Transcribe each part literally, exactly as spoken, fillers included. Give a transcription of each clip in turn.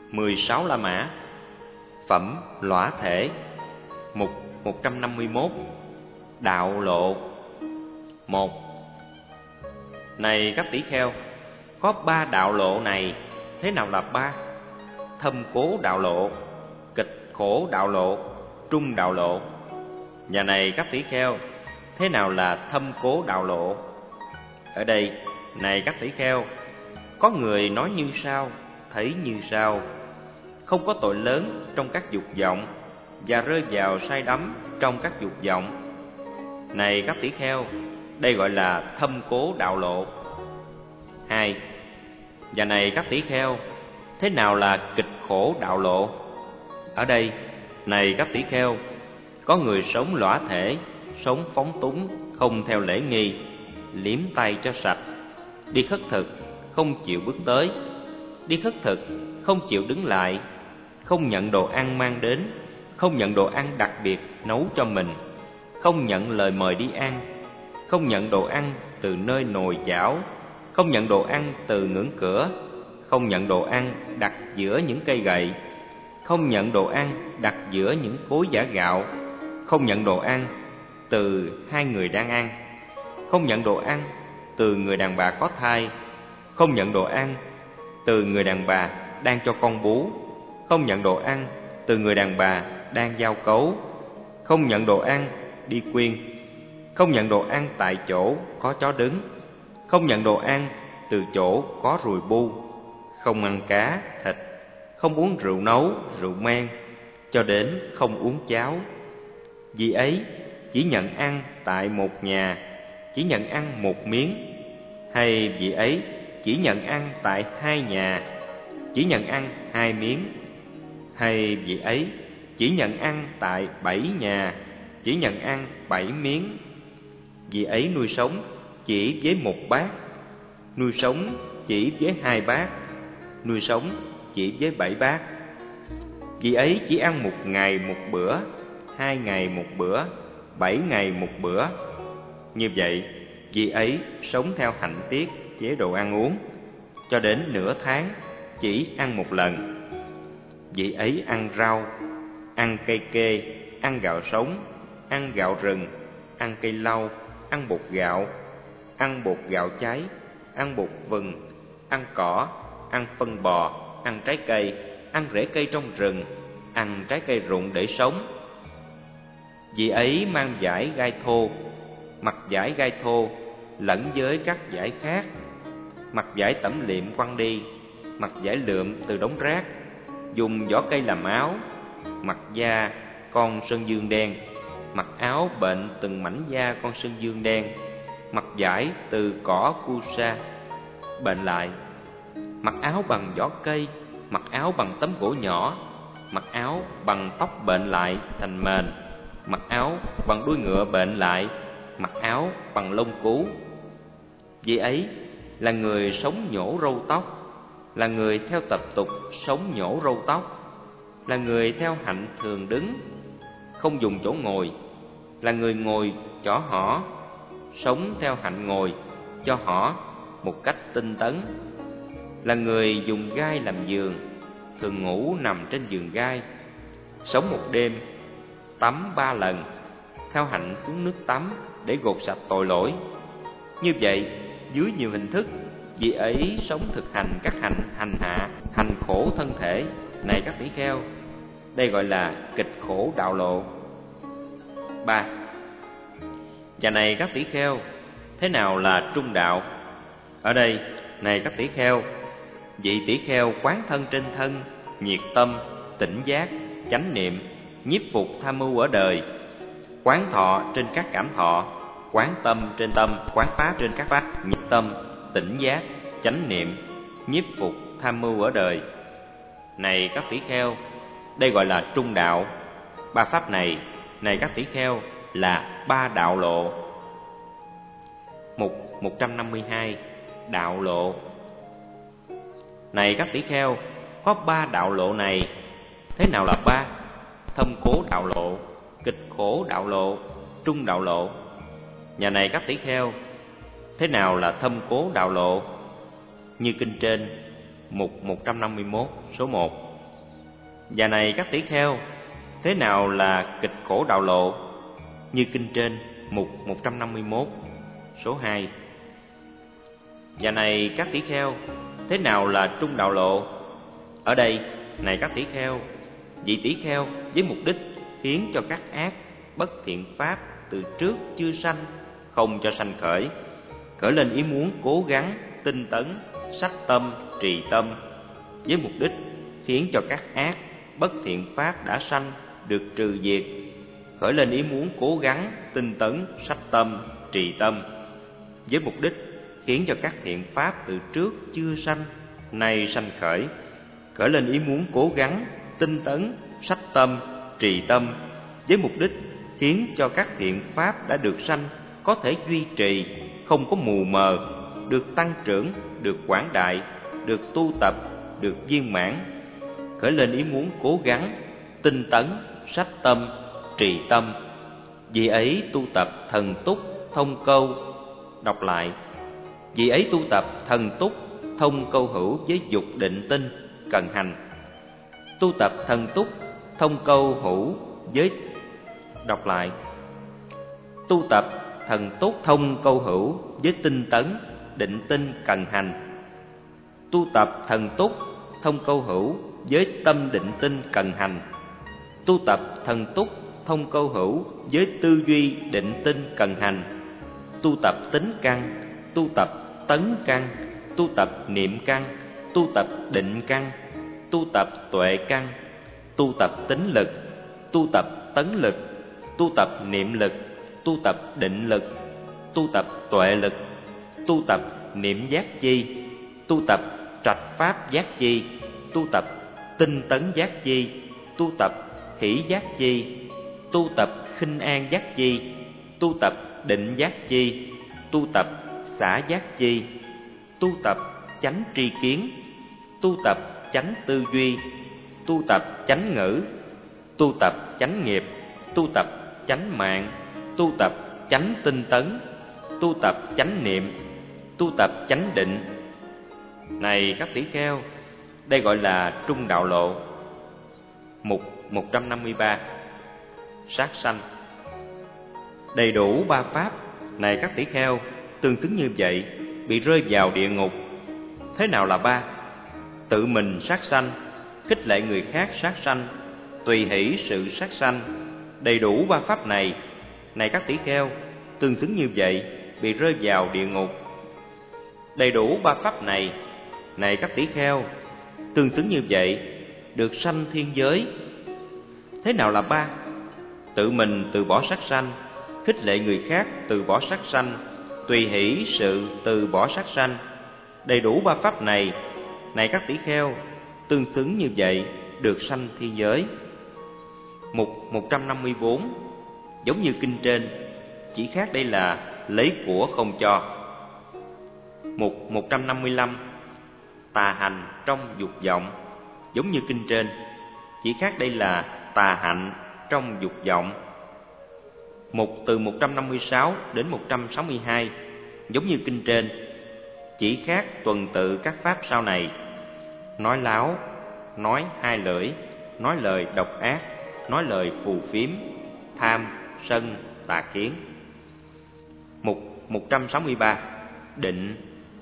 mười sáu La Mã. Phẩm Lõa Thể. Mục một trăm năm mươi mốt. Đạo lộ. Một. Này các tỷ kheo, có ba đạo lộ này. Thế nào là ba? Thâm cố đạo lộ, kịch khổ đạo lộ, trung đạo lộ. Và này các tỷ kheo, thế nào là thâm cố đạo lộ? Ở đây, này các tỷ kheo, có người nói như sau, thấy như sau: không có tội lớn trong các dục vọng và rơi vào say đắm trong các dục vọng. Này các tỷ kheo, đây gọi là thâm cố đạo lộ. Hai. Và này các tỷ kheo, thế nào là kịch khổ đạo lộ? Ở đây, này các tỷ kheo, có người sống lõa thể, sống phóng túng, không theo lễ nghi, liếm tay cho sạch, đi khất thực, không chịu bước tới, đi khất thực, không chịu đứng lại, không nhận đồ ăn mang đến, không nhận đồ ăn đặc biệt nấu cho mình, không nhận lời mời đi ăn, không nhận đồ ăn từ nơi nồi chảo, không nhận đồ ăn từ ngưỡng cửa, không nhận đồ ăn đặt giữa những cây gậy, không nhận đồ ăn đặt giữa những cối giã gạo, không nhận đồ ăn từ hai người đang ăn, không nhận đồ ăn từ người đàn bà có thai, không nhận đồ ăn từ người đàn bà đang cho con bú, không nhận đồ ăn từ người đàn bà đang giao cấu, không nhận đồ ăn đi quyên, không nhận đồ ăn tại chỗ có chó đứng, không nhận đồ ăn từ chỗ có ruồi bu, không ăn cá, thịt, không uống rượu nấu, rượu men, cho đến không uống cháo. Vì ấy chỉ nhận ăn tại một nhà, chỉ nhận ăn một miếng, hay vì ấy chỉ nhận ăn tại hai nhà, chỉ nhận ăn hai miếng, hay vì ấy chỉ nhận ăn tại bảy nhà, chỉ nhận ăn bảy miếng. Vì ấy nuôi sống chỉ với một bát, nuôi sống chỉ với hai bát, nuôi sống chỉ với bảy bát. Vì ấy chỉ ăn một ngày một bữa, hai ngày một bữa, bảy ngày một bữa. Như vậy, vì ấy sống theo hạnh tiết chế độ ăn uống, cho đến nửa tháng chỉ ăn một lần. Vì ấy ăn rau, ăn cây kê, ăn gạo sống, ăn gạo rừng, ăn cây lau, ăn bột gạo, ăn bột gạo cháy, ăn bột vừng, ăn cỏ, ăn phân bò, ăn trái cây, ăn rễ cây trong rừng, ăn trái cây rụng để sống. Vì ấy mang vải gai thô, mặc vải gai thô lẫn với các vải khác, mặc vải tẩm liệm quăng đi, mặc vải lượm từ đống rác, dùng vỏ cây làm áo, mặc da con sơn dương đen, mặc áo bệnh từng mảnh da con sơn dương đen, mặc vải từ cỏ cusa bệnh lại, mặc áo bằng vỏ cây, mặc áo bằng tấm gỗ nhỏ, mặc áo bằng tóc bệnh lại thành mền, mặc áo bằng đuôi ngựa bệnh lại, mặc áo bằng lông cú. Vì ấy là người sống nhổ râu tóc, là người theo tập tục sống nhổ râu tóc, là người theo hạnh thường đứng, không dùng chỗ ngồi, là người ngồi chỏ hỏ, sống theo hạnh ngồi cho hỏ một cách tinh tấn, là người dùng gai làm giường, thường ngủ nằm trên giường gai, sống một đêm, tắm ba lần, theo hạnh xuống nước tắm để gột sạch tội lỗi. Như vậy, dưới nhiều hình thức, vì ấy sống thực hành các hành hành hạ, hành khổ thân thể. Này các tỷ kheo, đây gọi là kịch khổ đạo lộ. Ba. Và này các tỷ kheo, thế nào là trung đạo? Ở đây, này các tỷ kheo, vị tỷ kheo quán thân trên thân, nhiệt tâm, tỉnh giác, chánh niệm, nhiếp phục tham mưu ở đời, quán thọ trên các cảm thọ, quán tâm trên tâm, quán pháp trên các pháp, nhiệt tâm, tỉnh giác, chánh niệm, nhiếp phục tham mưu ở đời. Này các tỷ kheo, đây gọi là trung đạo. Ba pháp này, này các tỷ kheo, là ba đạo lộ. Mục một trăm năm mươi hai. Đạo lộ. Này các tỷ kheo, có ba đạo lộ này. Thế nào là ba? Thâm cố đạo lộ, kịch khổ đạo lộ, trung đạo lộ. Nhà này các tỷ kheo, thế nào là thâm cố đạo lộ? Như kinh trên, mục một trăm năm mươi mốt số một. Và này các tỷ kheo, thế nào là kịch khổ đạo lộ? Như kinh trên mục một trăm năm mươi mốt số hai. Và này các tỷ kheo, thế nào là trung đạo lộ? Ở đây, này các tỷ kheo, vị tỷ kheo với mục đích khiến cho các ác bất thiện pháp từ trước chưa sanh, không cho sanh khởi, khởi lên ý muốn cố gắng tinh tấn sách tâm trì tâm, với mục đích khiến cho các ác bất thiện pháp đã sanh được trừ diệt, khởi lên ý muốn cố gắng tinh tấn sách tâm trì tâm, với mục đích khiến cho các thiện pháp từ trước chưa sanh nay sanh khởi, khởi lên ý muốn cố gắng tinh tấn sách tâm trì tâm, với mục đích khiến cho các thiện pháp đã được sanh có thể duy trì, không có mù mờ, được tăng trưởng, được quảng đại, được tu tập, được viên mãn, khởi lên ý muốn cố gắng tinh tấn sách tâm trì tâm. Vì ấy tu tập thần túc thông câu. Đọc lại: vì ấy tu tập thần túc thông câu hữu với dục định tinh cần hành. Tu tập thần túc thông câu hữu với Đọc lại: tu tập thần túc thông câu hữu với tinh tấn định tinh cần hành. Tu tập thần túc thông câu hữu với tâm định tinh cần hành. Tu tập thần túc thông câu hữu với tư duy định tinh cần hành. Tu tập tính căn, tu tập tấn căn, tu tập niệm căn, tu tập định căn, tu tập tuệ căn, tu tập tính lực, tu tập tấn lực, tu tập niệm lực, tu tập định lực, tu tập tuệ lực, tu tập niệm giác chi, tu tập trạch pháp giác chi, tu tập tinh tấn giác chi, tu tập hỷ giác chi, tu tập khinh an giác chi, tu tập định giác chi, tu tập xả giác chi, tu tập chánh tri kiến, tu tập chánh tư duy, tu tập chánh ngữ, tu tập chánh nghiệp, tu tập chánh mạng, tu tập chánh tinh tấn, tu tập chánh niệm, tu tập chánh định. Này các tỷ kheo, đây gọi là trung đạo lộ. Mục một trăm năm mươi ba sát sanh. Đầy đủ ba pháp, này các tỷ kheo, tương xứng như vậy bị rơi vào địa ngục. Thế nào là ba? Tự mình sát sanh, khích lệ người khác sát sanh, tùy hỷ sự sát sanh. Đầy đủ ba pháp này, này các tỷ kheo, tương xứng như vậy bị rơi vào địa ngục. Đầy đủ ba pháp này, này các tỷ kheo, tương xứng như vậy được sanh thiên giới. Thế nào là ba? Tự mình từ bỏ sát sanh, khích lệ người khác từ bỏ sát sanh, tùy hỷ sự từ bỏ sát sanh. Đầy đủ ba pháp này, này các tỷ kheo, tương xứng như vậy được sanh thiên giới. Mục một trăm năm mươi bốn giống như kinh trên, chỉ khác đây là lấy của không cho. Mục một trăm năm mươi lăm tà hành trong dục vọng, giống như kinh trên, chỉ khác đây là tà hạnh trong dục vọng. Mục từ một trăm năm mươi sáu đến một trăm sáu mươi hai, giống như kinh trên, chỉ khác tuần tự các pháp sau này: nói láo, nói hai lưỡi, nói lời độc ác, nói lời phù phiếm, tham, sân, tà kiến. Mục một trăm sáu mươi ba định.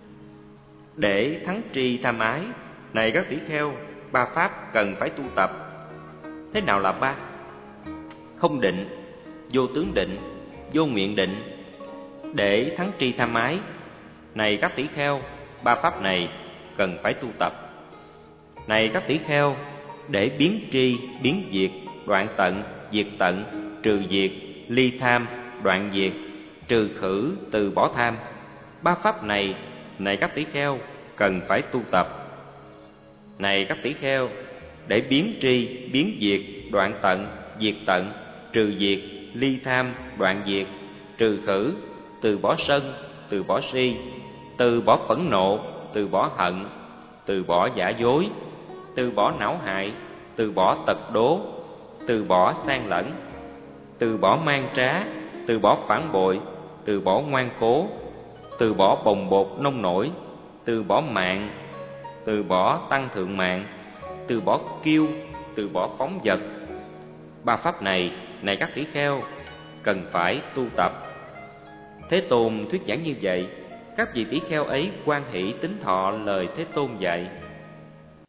Để thắng tri tham ái, này các tỷ kheo, ba pháp cần phải tu tập. Thế nào là ba? Không định, vô tướng định, vô nguyện định. Để thắng tri tham ái, này các tỷ kheo, ba pháp này cần phải tu tập. Này các tỷ kheo, để biến tri, biến diệt, đoạn tận, diệt tận, trừ diệt, ly tham, đoạn diệt, trừ khử, từ bỏ tham. Ba pháp này, này các tỷ kheo, cần phải tu tập. Này các tỷ kheo, để biến tri, biến diệt, đoạn tận, diệt tận, trừ diệt, ly tham, đoạn diệt, trừ khử, từ bỏ sân, từ bỏ si, từ bỏ phẫn nộ, từ bỏ hận, từ bỏ giả dối, từ bỏ não hại, từ bỏ tật đố, từ bỏ sang lẫn, từ bỏ mang trá, từ bỏ phản bội, từ bỏ ngoan cố, từ bỏ bồng bột nông nổi, từ bỏ mạng, từ bỏ tăng thượng mạng, từ bỏ kiêu, từ bỏ phóng dật. Ba pháp này, này các tỷ kheo, cần phải tu tập. Thế Tôn thuyết giảng như vậy, các vị tỷ kheo ấy hoan hỷ tín thọ lời Thế Tôn dạy.